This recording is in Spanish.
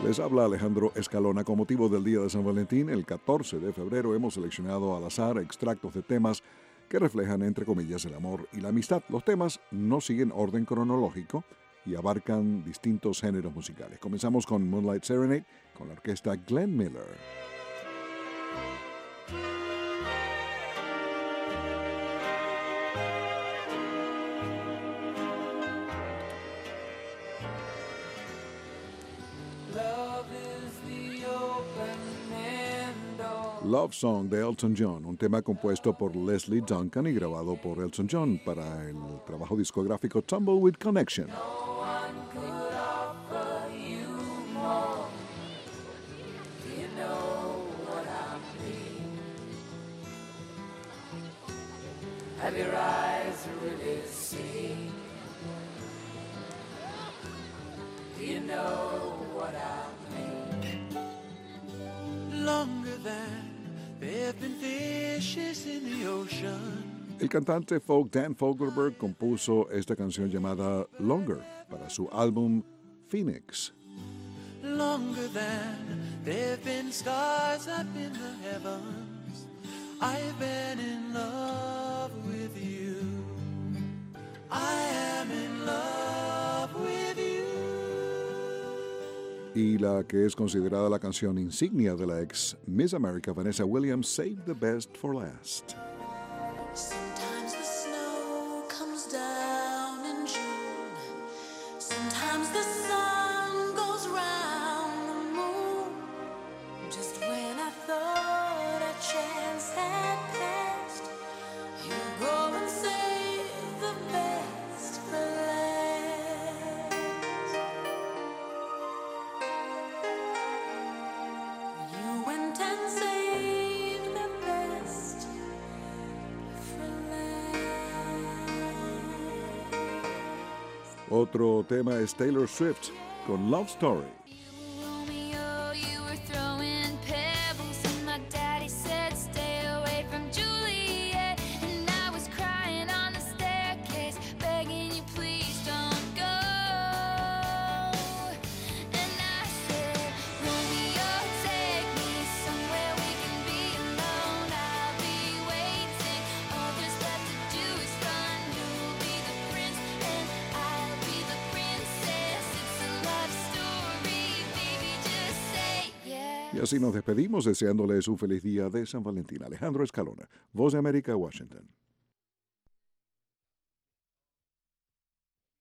Les habla Alejandro Escalona. Con motivo del Día de San Valentín, el 14 de febrero hemos seleccionado al azar extractos de temas que reflejan, entre comillas, el amor y la amistad. Los temas no siguen orden cronológico y abarcan distintos géneros musicales. Comenzamos con Moonlight Serenade con la orquesta Glenn Miller. Love Song de Elton John, un tema compuesto por Leslie Duncan y grabado por Elton John para el trabajo discográfico Tumbleweed Connection. Have your eyes really seen? Do you know what I mean? Longer than there have been fishes in the ocean. El cantante folk Dan Fogelberg compuso esta canción llamada Longer para su álbum Phoenix. Longer than there have been stars up in the heavens, I've been in love with you. I am in love with you. Y la que es considerada la canción insignia de la ex Miss America Vanessa Williams, Save the Best for Last. Sometimes the snow comes down in June. Sometimes the sun goes round the moon. Just when I thought a chance had passed, you go and save the best for last. You went and saved the best for last. Otro tema es Taylor Swift con Love Story. Romeo, you were throwing pebbles, and my daddy said stay away from Juliet. And I was crying on the staircase, begging you please don't go. And I said, Romeo, take me somewhere we can be alone. I'll be waiting. All there's left to do is run. You'll be the prince and I'll be the princess. It's a love story, baby, just say yeah. Y así nos despedimos deseándoles un feliz día de San Valentín. Alejandro Escalona, Voz de América, Washington.